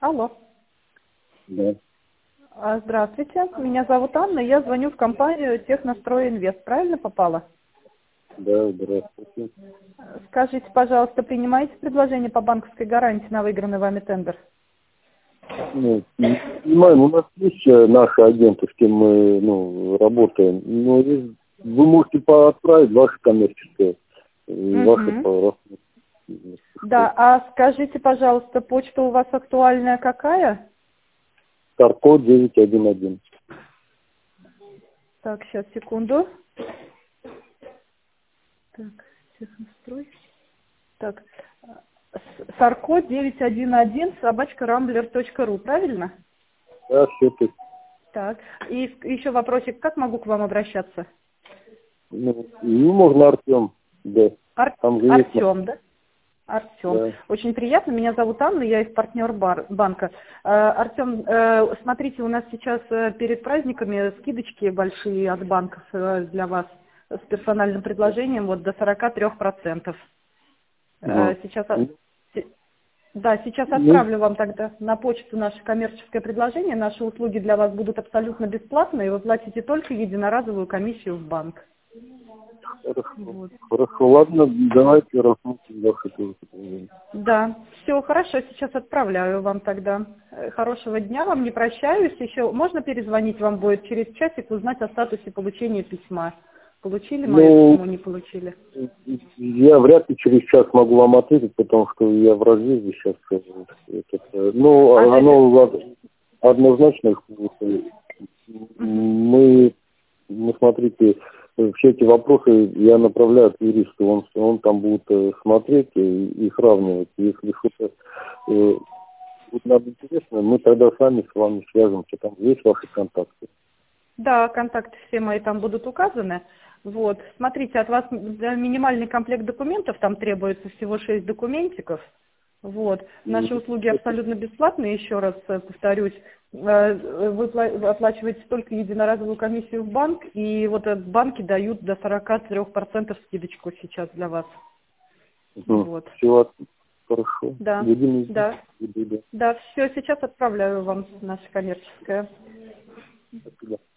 Алло. Да, Здравствуйте, меня зовут Анна, я звоню в компанию Технострой Инвест. Правильно попала? да, здравствуйте. Скажите, пожалуйста, принимаете предложение по банковской гарантии на выигранный вами тендер? Ну, не понимаем, у нас есть наши агенты, с кем мы работаем. Но вы можете отправить ваше коммерческое, ваше Угу. по Да, а скажите, пожалуйста, почта у вас актуальная какая? Тарко 911. Так, сейчас, секунду. Так, Технострой. Так, Сарко 911 @rambler.ru, правильно? Да, все это. Так, и еще вопросик, как могу к вам обращаться? Ну, можно Артем, да. Там же есть. Артем, да? Артем. Да. Очень приятно. Меня зовут Анна, я из партнер банка. Артем, смотрите, у нас сейчас перед праздниками скидочки большие от банков для вас с персональным предложением вот до 43%. Угу. Сейчас, да, сейчас Ну, отправлю вам тогда на почту наше коммерческое предложение. Наши услуги для вас будут абсолютно бесплатные, и вы платите только единоразовую комиссию в банк. хорошо. Вот. Хорошо, ладно, давайте рассмотрим ваше предложение. Да, все хорошо, сейчас отправляю вам тогда. Хорошего дня вам, не прощаюсь. Еще можно перезвонить вам будет через часик, узнать о статусе получения письма. Получили мое Ну, письмо, не получили? я вряд ли через час могу вам ответить, потому что я в разъезде сейчас. Ну, А оно однозначно. Мгм. Мы, смотрите, все эти вопросы я направляю к юристу, он там будет смотреть и их сравнивать. Если что-то будет нам интересно, мы тогда сами с вами свяжемся, там есть ваши контакты. Да, контакты все мои там будут указаны. Вот, смотрите, от вас минимальный комплект документов, там требуется всего 6 документиков. Вот. Наши услуги абсолютно бесплатные, еще раз повторюсь. Вы оплачиваете только единоразовую комиссию в банк, и вот банки дают до 43% скидочку сейчас для вас. Вот. Все хорошо. Да, Будем да, ждать. да, все, сейчас отправляю вам наше коммерческое. Спасибо.